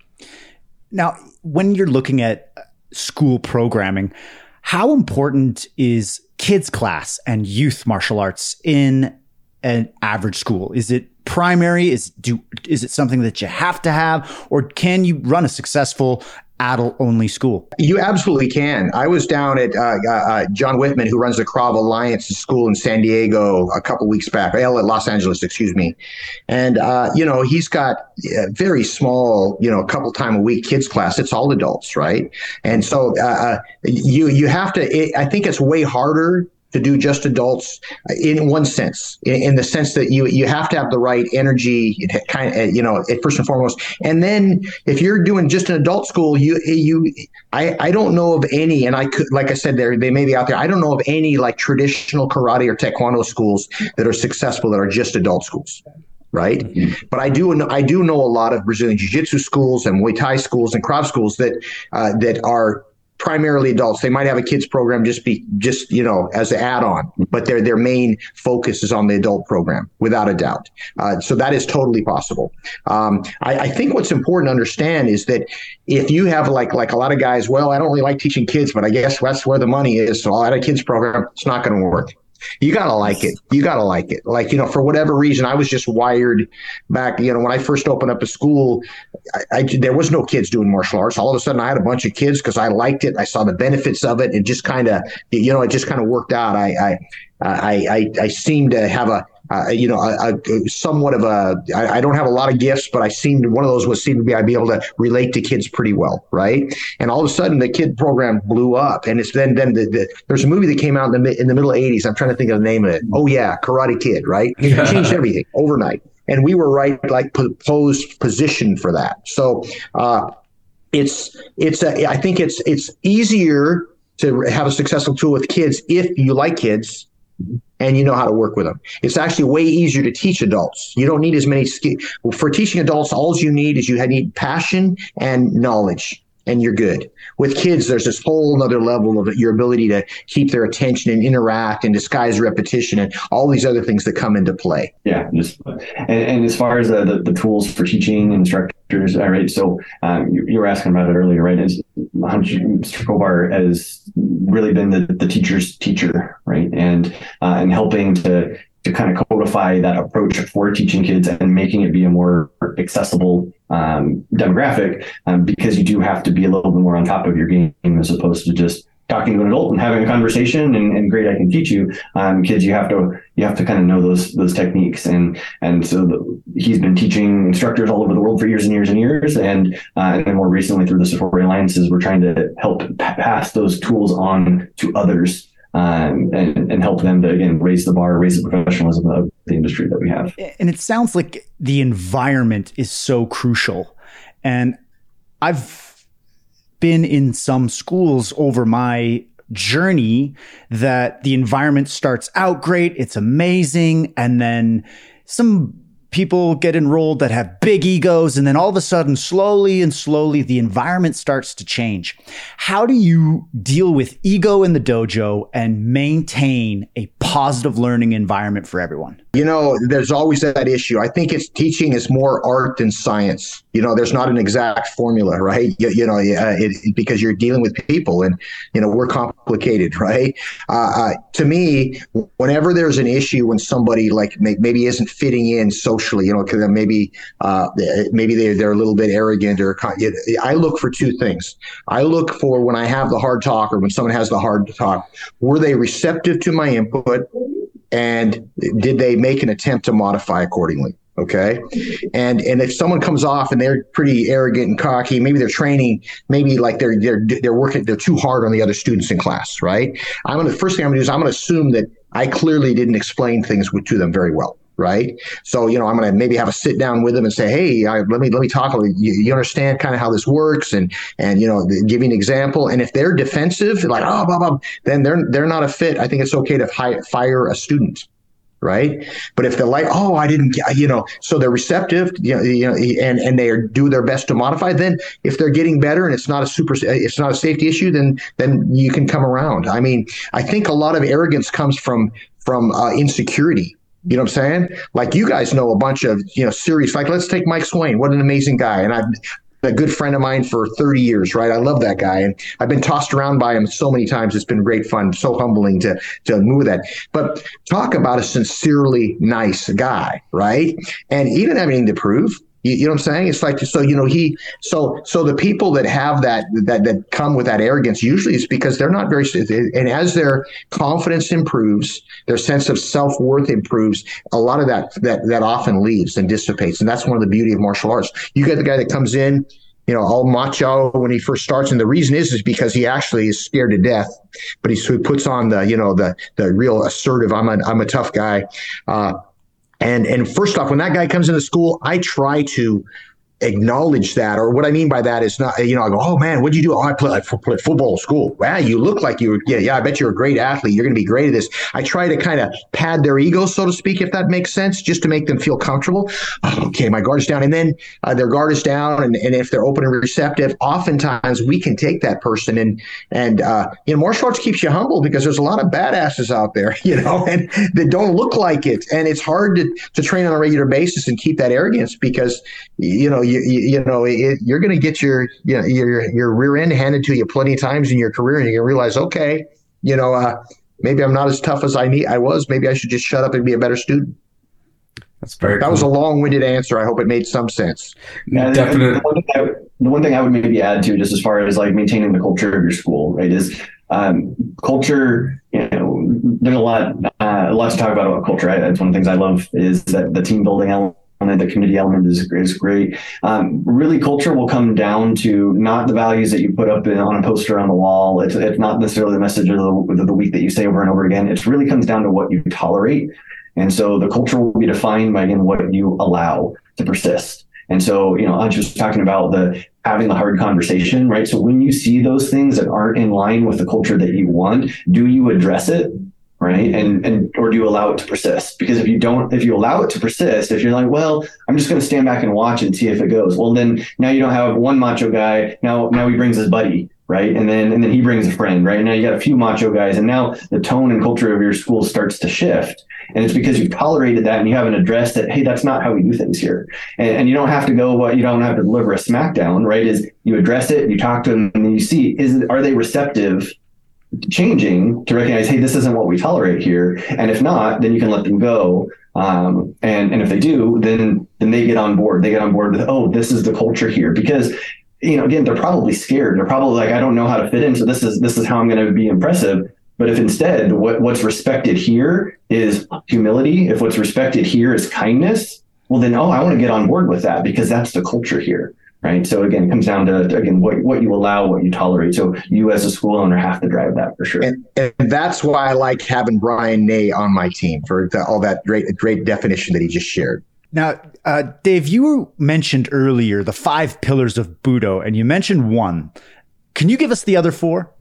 Now, when you're looking at school programming, how important is kids class and youth martial arts in an average school? Is it primary? Is do is it something that you have to have, or can you run a successful adult only school? You absolutely can. I was down at uh, uh, John Whitman, who runs the Krav Alliance school in San Diego a couple weeks back, at Los Angeles, excuse me. And, uh, you know, he's got a very small, you know, a couple time a week kids class. It's all adults, right? And so uh, you you have to, it, I think it's way harder to do just adults in one sense, in, in the sense that you you have to have the right energy, kind of, you know, first and foremost. And then if you're doing just an adult school, you you I, I don't know of any, and I could, like I said, there they may be out there. I don't know of any like traditional karate or taekwondo schools that are successful that are just adult schools. Right. Mm-hmm. But I do I do know a lot of Brazilian Jiu-Jitsu schools and Muay Thai schools and Krav schools that uh, that are primarily adults. They might have a kids program just be just, you know, as an add-on, but their their main focus is on the adult program, without a doubt. Uh, so that is totally possible. Um, I, I think what's important to understand is that if you have like like a lot of guys, well, I don't really like teaching kids, but I guess that's where the money is. So I'll add a kids program. It's not going to work. You got to like it. You got to like it. Like, you know, for whatever reason, I was just wired back, you know, when I first opened up a school, I, I, there was no kids doing martial arts. All of a sudden I had a bunch of kids because I liked it. I saw the benefits of it. And just kind of, you know, it just kind of worked out. I, I, I, I, I seem to have a, uh, you know, a, a somewhat of a, I, I don't have a lot of gifts, but I seemed, one of those was seemed to be, I'd be able to relate to kids pretty well. Right. And all of a sudden the kid program blew up. And it's then, then the, the, there's a movie that came out in the, in the middle eighties. I'm trying to think of the name of it. Oh yeah. Karate Kid. Right. It yeah. changed everything overnight. And we were right, like posed positioned for that. So, uh, it's, it's, a, I think it's, it's easier to have a successful tool with kids if you like kids and you know how to work with them. It's actually way easier to teach adults. You don't need as many skills. For teaching adults, all you need is you need passion and knowledge, and you're good. With kids, there's this whole other level of your ability to keep their attention and interact and disguise repetition and all these other things that come into play. Yeah. Just, and, and as far as the, the, the tools for teaching instructors, all right. So um, you, you were asking about it earlier, right? As Mister Kovar has really been the, the teacher's teacher, right? And, uh, and helping to, to kind of codify that approach for teaching kids and making it be a more accessible um, demographic, um, because you do have to be a little bit more on top of your game as opposed to just talking to an adult and having a conversation and, and great, I can teach you. Um, kids, you have to you have to kind of know those those techniques, and and so the, he's been teaching instructors all over the world for years and years and years, and uh, and then more recently through the Satori Alliances, we're trying to help p- pass those tools on to others. Um, and, and help them to, again, raise the bar, raise the professionalism of the industry that we have. And it sounds like the environment is so crucial. And I've been in some schools over my journey that the environment starts out great, it's amazing, and then some people get enrolled that have big egos, and then all of a sudden, slowly and slowly, the environment starts to change. How do you deal with ego in the dojo and maintain a positive learning environment for everyone? You know, there's always that issue. I think it's teaching is more art than science. You know, there's not an exact formula, right? You, you know, uh, it, because you're dealing with people, and, you know, we're complicated, right? Uh, uh, to me, whenever there's an issue, when somebody like may, maybe isn't fitting in socially, you know, because maybe uh, maybe they're, they're a little bit arrogant, or I look for two things. I look for, when I have the hard talk, or when someone has the hard talk, were they receptive to my input? And did they make an attempt to modify accordingly? Okay. And, and if someone comes off and they're pretty arrogant and cocky, maybe they're training, maybe like they're, they're, they're working, they're too hard on the other students in class, right? I'm going to, first thing I'm going to do is I'm going to assume that I clearly didn't explain things to them very well. Right. So, you know, I'm going to maybe have a sit down with them and say, hey, I, let me let me talk. You, you understand kind of how this works, and and, you know, give you an example. And if they're defensive, like, oh, blah, blah, then they're they're not a fit. I think it's OK to hi- fire a student. Right. But if they're like, oh, I didn't, you know, so they're receptive, you know, you know and, and they are, do their best to modify. Then if they're getting better and it's not a super, it's not a safety issue, then then you can come around. I mean, I think a lot of arrogance comes from from uh, insecurity. You know what I'm saying? Like, you guys know a bunch of, you know, serious, like, let's take Mike Swain. What an amazing guy. And I've been a good friend of mine for thirty years, right? I love that guy. And I've been tossed around by him so many times. It's been great fun, so humbling to, to move with that. But talk about a sincerely nice guy, right? And he didn't have anything to prove. You, you know what I'm saying? It's like, so, you know, he, so, so the people that have that, that, that come with that arrogance, usually it's because they're not very, and as their confidence improves, their sense of self-worth improves, a lot of that, that, that often leaves and dissipates. And that's one of the beauty of martial arts. You get the guy that comes in, you know, all macho when he first starts. And the reason is, is because he actually is scared to death, but he, so he puts on the, you know, the, the real assertive, I'm a, I'm a tough guy. Uh, And and first off, when that guy comes into school, I try to acknowledge that. Or what I mean by that is not, you know, I go, oh man, what'd you do? Oh, I play, I play football at school. Wow, you look like you were, yeah, yeah, I bet you're a great athlete. You're going to be great at this. I try to kind of pad their ego, so to speak, if that makes sense, just to make them feel comfortable. Oh, okay, my guard is down. And then uh, their guard is down. And, and if they're open and receptive, oftentimes we can take that person. And, and uh, you know, martial arts keeps you humble because there's a lot of badasses out there, you know, and they don't look like it. And it's hard to, to train on a regular basis and keep that arrogance because, you know, you, you, you know, it, you're going to get your, you know, your, your rear end handed to you plenty of times in your career. And you're going to realize, okay, you know, uh, maybe I'm not as tough as I need. I was, maybe I should just shut up and be a better student. That's very That cool. was a long-winded answer. I hope it made some sense. Yeah, Definitely. The one, thing I, the one thing I would maybe add to, just as far as like maintaining the culture of your school, right, is um, culture. You know, there's a lot uh, a lot to talk about about culture. I, that's one of the things I love is that the team building element, the community element is, is great. Um, really, culture will come down to not the values that you put up in, on a poster on the wall. It's, it's not necessarily the message of the, of the week that you say over and over again. It really comes down to what you tolerate. And so the culture will be defined by, again, what you allow to persist. And so, you know, I'm just talking about the having the hard conversation, right? So when you see those things that aren't in line with the culture that you want, do you address it? Right. And, and, or do you allow it to persist? Because if you don't, if you allow it to persist, if you're like, well, I'm just going to stand back and watch and see if it goes, well, then now you don't have one macho guy. Now, now he brings his buddy. Right. And then, and then he brings a friend. Right. Now you got a few macho guys. And now the tone and culture of your school starts to shift. And it's because you've tolerated that and you haven't addressed that, hey, that's not how we do things here. And, and you don't have to go, well, you don't have to deliver a smackdown, right? Is you address it, you talk to them, and then you see, is are they receptive changing to recognize, hey, this isn't what we tolerate here. And if not, then you can let them go. Um, and, and if they do, then, then they get on board. They get on board with, oh, this is the culture here. Because, you know, again, they're probably scared. They're probably like, I don't know how to fit in. So this is, this is how I'm going to be impressive. But if instead what, what's respected here is humility, if what's respected here is kindness, well, then, oh, I want to get on board with that because that's the culture here. Right. So again, it comes down to, again, what, what you allow, what you tolerate. So you as a school owner have to drive that for sure. And, and that's why I like having Brian Nay on my team for the, all that great, great definition that he just shared. Now, uh, Dave, you mentioned earlier the five pillars of Budo, and you mentioned one. Can you give us the other four?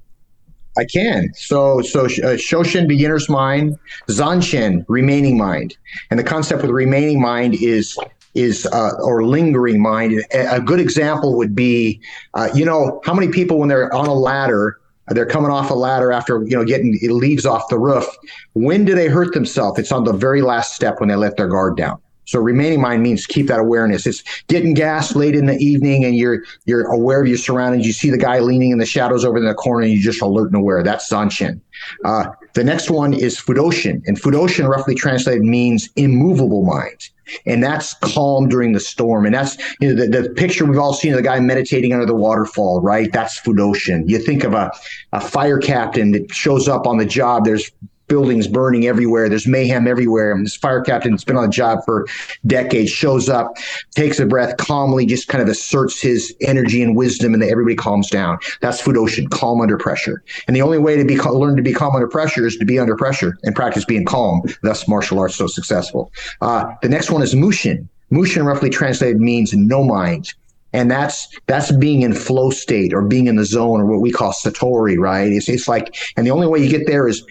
I can. So, so uh, Shoshin, beginner's mind, Zanshin, remaining mind. And the concept with remaining mind is is uh, or lingering mind. A good example would be, uh, you know, how many people when they're on a ladder, they're coming off a ladder after, you know, getting leaves off the roof. When do they hurt themselves? It's on the very last step when they let their guard down. So remaining mind means keep that awareness. It's getting gas late in the evening and you're you're aware of your surroundings. You see the guy leaning in the shadows over in the corner and you're just alert and aware. That's Zanshin. Uh, the next one is Fudoshin. And Fudoshin roughly translated means immovable mind. And that's calm during the storm. And that's, you know, the, the picture we've all seen of the guy meditating under the waterfall, right? That's Fudoshin. You think of a, a fire captain that shows up on the job. There's buildings burning everywhere. There's mayhem everywhere. And this fire captain that's been on the job for decades shows up, takes a breath calmly, just kind of asserts his energy and wisdom, and then everybody calms down. That's Fudoshin, calm under pressure. And the only way to be learn to be calm under pressure is to be under pressure and practice being calm. Thus, martial arts so successful. Uh, the next one is Mushin. Mushin roughly translated means no mind. And that's that's being in flow state or being in the zone or what we call satori, right? It's, it's like, and the only way you get there is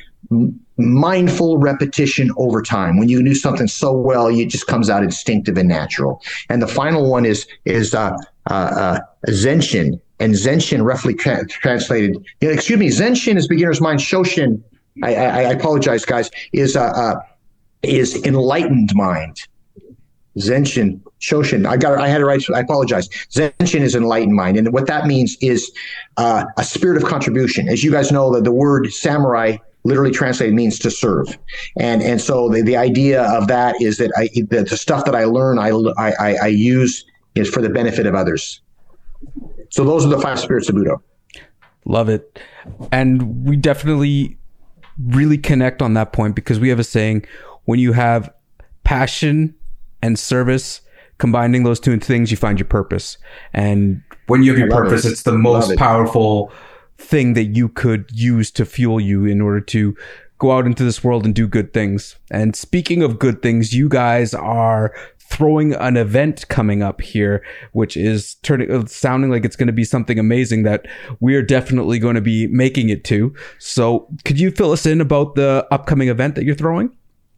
mindful repetition over time. When you do something so well, it just comes out instinctive and natural. And the final one is is uh, uh, uh, Zenshin. And Zenshin, roughly tra- translated, you know, excuse me, Zenshin is beginner's mind. Shoshin, I, I, I apologize, guys, is uh, uh, is enlightened mind. Zenshin, Shoshin, I got, I had it right. I apologize. Zenshin is enlightened mind, and what that means is uh, a spirit of contribution. As you guys know, that the word samurai literally translated means to serve, and and so the, the idea of that is that I the, the stuff that I learn, I, I I use is for the benefit of others. So those are the five spirits of Budo. Love it, and we definitely really connect on that point because we have a saying: when you have passion and service, combining those two things, you find your purpose. And when you have your purpose, it. it's the most powerful thing that you could use to fuel you in order to go out into this world and do good things. And speaking of good things, you guys are throwing an event coming up here, which is turning, sounding like it's going to be something amazing that we're definitely going to be making it to. So could you fill us in about the upcoming event that you're throwing?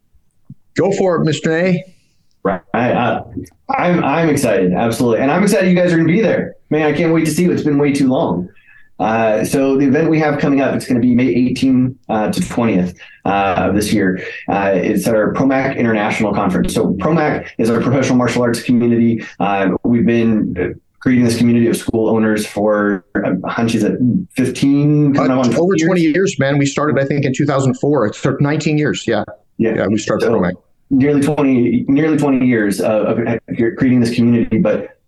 Go for it, Mister Nay. Right. I, uh, I'm I'm excited. Absolutely. And I'm excited you guys are going to be there. Man, I can't wait to see you. It's been way too long. Uh, so the event we have coming up, it's going to be May eighteenth uh, to twentieth uh, of this year. Uh, it's our ProMac International Conference. So ProMac is our professional martial arts community. Uh, we've been creating this community of school owners for uh, hunches at fifteen, uh, over years. twenty years, man. We started, I think, in two thousand four. It's nineteen years. Yeah. Yeah. yeah we started so, ProMac. Nearly twenty, nearly twenty years of, of creating this community, but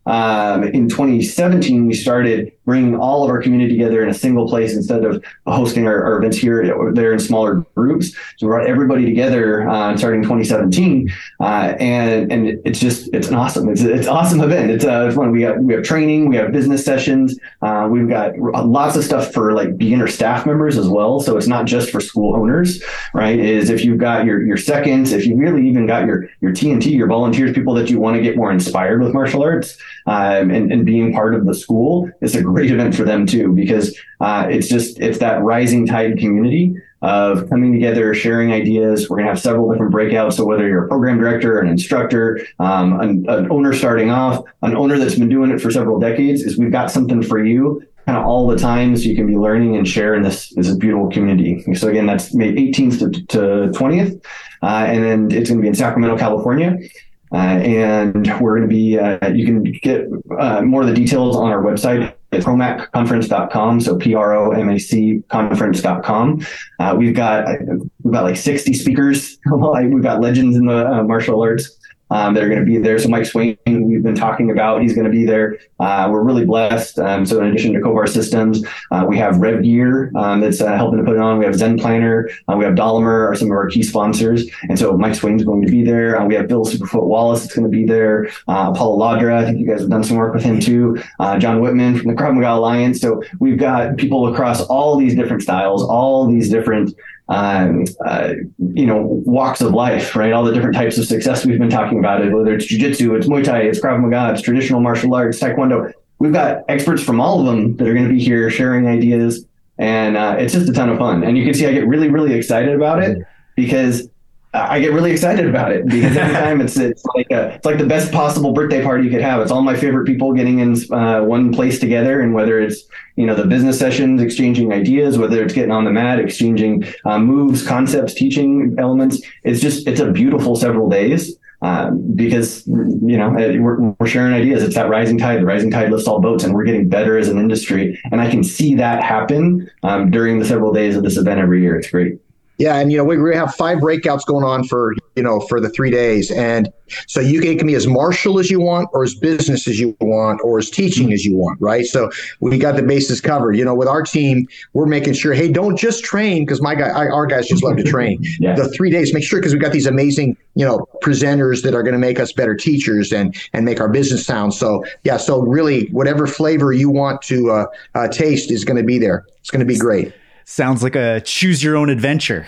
um, in twenty seventeen, we started bringing all of our community together in a single place instead of hosting our, our events here or there in smaller groups. So we brought everybody together uh, starting in twenty seventeen, uh, and and it's just it's an awesome it's it's an awesome event. It's uh, fun. We got we have training, we have business sessions, uh, we've got lots of stuff for like beginner staff members as well. So it's not just for school owners, right? Is if you've got your your seconds, if you really even got your your T N T, your volunteers, people that you want to get more inspired with martial arts, um, and and being part of the school, it's a great event for them too, because uh, it's just it's that rising tide community of coming together, sharing ideas. We're going to have several different breakouts. So whether you're a program director, an instructor, um, an, an owner starting off, an owner that's been doing it for several decades, is we've got something for you kind of all the time, so you can be learning and share in this, this beautiful community. So again, that's May eighteenth to, to twentieth. Uh, and then it's going to be in Sacramento, California. Uh, and we're going to be, uh, you can get uh, more of the details on our website. It's promac conference dot com. So P R O M A C conference dot com. Uh, we've got, we've got like sixty speakers. We've got legends in the uh, martial arts um, that are going to be there. So Mike Swain, we've been talking about, he's going to be there. Uh, we're really blessed. Um, so in addition to Kovar Systems, uh, we have Rev Gear um, that's uh, helping to put it on. We have Zen Planner. Uh, we have Dolomer are some of our key sponsors. And so Mike Swain's going to be there. Uh, we have Bill Superfoot Wallace that's going to be there. Uh, Paul Ladra, I think you guys have done some work with him too. Uh, John Whitman from the Krav Maga Alliance. So we've got people across all these different styles, all these different Um, uh, you know, walks of life, right? All the different types of success we've been talking about it, whether it's jiu-jitsu, it's Muay Thai, it's Krav Maga, it's traditional martial arts, Taekwondo. We've got experts from all of them that are going to be here sharing ideas, and uh, it's just a ton of fun. And you can see I get really, really excited about it because I get really excited about it because every time it's it's like a, it's like the best possible birthday party you could have. It's all my favorite people getting in uh, one place together, and whether it's you know the business sessions, exchanging ideas, whether it's getting on the mat, exchanging uh, moves, concepts, teaching elements, it's just it's a beautiful several days um, because you know we're, we're sharing ideas. It's that rising tide. The rising tide lifts all boats, and we're getting better as an industry. And I can see that happen um, during the several days of this event every year. It's great. Yeah, and you know we we have five breakouts going on for you know for the three days, and so you can, it can be as martial as you want, or as business as you want, or as teaching as you want, right? So we got the bases covered. You know, with our team, we're making sure, hey, don't just train because my guy, our guys just love to train. Yeah. The three days, make sure because we've got these amazing you know presenters that are going to make us better teachers and and make our business sound. So yeah, so really, whatever flavor you want to uh, uh, taste is going to be there. It's going to be great. Sounds like a choose your own adventure.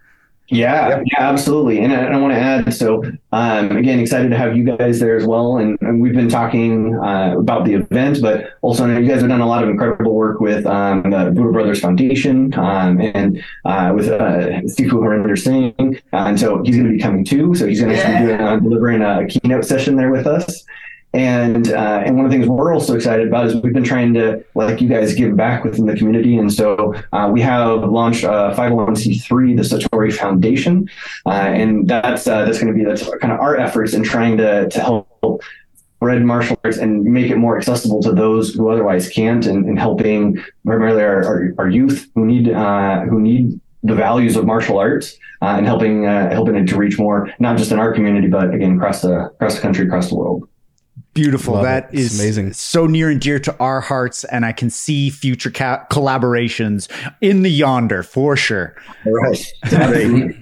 Yeah, yep. yeah, absolutely. And I, I want to add, so um, again, excited to have you guys there as well. And, and we've been talking uh, about the event, but also I know you guys have done a lot of incredible work with um, the Buddha Brothers Foundation um, and uh, with uh, Sifu Harinder Singh. Uh, and so he's going to be coming too. So he's going to yeah. be doing, uh, delivering a keynote session there with us. And uh, and one of the things we're also excited about is we've been trying to, like you guys, give back within the community. And so uh, we have launched a five oh one c three, the Satori Foundation. Uh, and that's uh, that's going to be that's kind of our efforts in trying to, to help spread martial arts and make it more accessible to those who otherwise can't, and, and helping primarily our, our, our youth who need uh, who need the values of martial arts uh, and helping uh, helping it to reach more, not just in our community, but again, across the across the country, across the world. Beautiful. Love that it. is amazing. So near and dear to our hearts, and I can see future ca- collaborations in the yonder for sure. All right.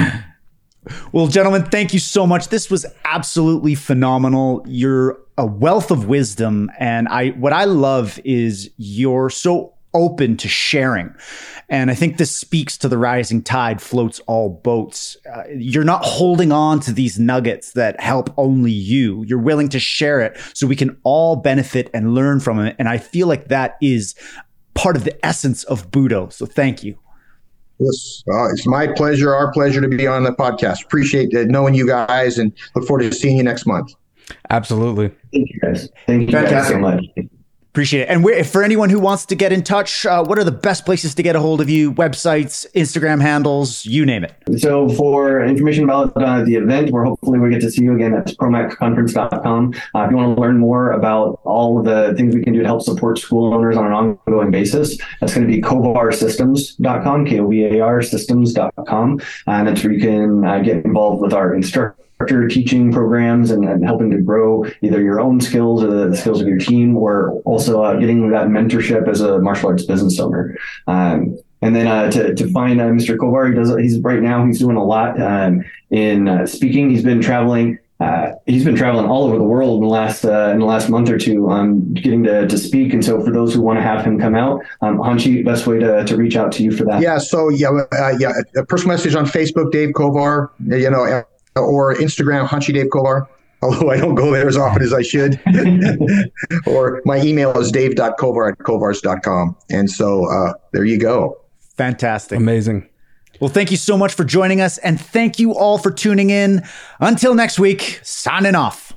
Well, gentlemen, thank you so much. This was absolutely phenomenal. You're a wealth of wisdom, and I what I love is you're so open to sharing. And I think this speaks to the rising tide floats all boats. Uh, you're not holding on to these nuggets that help only you. You're willing to share it so we can all benefit and learn from it. And I feel like that is part of the essence of Budo. So thank you. Yes, uh, it's my pleasure, our pleasure to be on the podcast. Appreciate uh, knowing you guys and look forward to seeing you next month. Absolutely. Thank you guys. Thank you guys so much. Appreciate it. And where, for anyone who wants to get in touch, uh, what are the best places to get a hold of you? Websites, Instagram handles, you name it. So for information about uh, the event, where hopefully we get to see you again, that's promac conference dot com. Uh, if you want to learn more about all of the things we can do to help support school owners on an ongoing basis, that's going to be kovar systems dot com, K O V A R systems dot com. Uh, and that's where you can uh, get involved with our instructor structured teaching programs and, and helping to grow either your own skills or the, the skills of your team, or also uh, getting that mentorship as a martial arts business owner. Um, And then uh, to to find uh, Mister Kovar, he does. He's right now. He's doing a lot um, in uh, speaking. He's been traveling. Uh, he's been traveling all over the world in the last uh, in the last month or two, um, getting to, to speak. And so, for those who want to have him come out, um, Hanshi, best way to, to reach out to you for that. Yeah. So yeah, uh, yeah. A personal message on Facebook, Dave Kovar. You know, or Instagram, Hanshi Dave Kovar. Although I don't go there as often as I should. Or my email is dave dot kovar at kovars dot com. And so uh, there you go. Fantastic. Amazing. Well, thank you so much for joining us, and thank you all for tuning in. Until next week, signing off.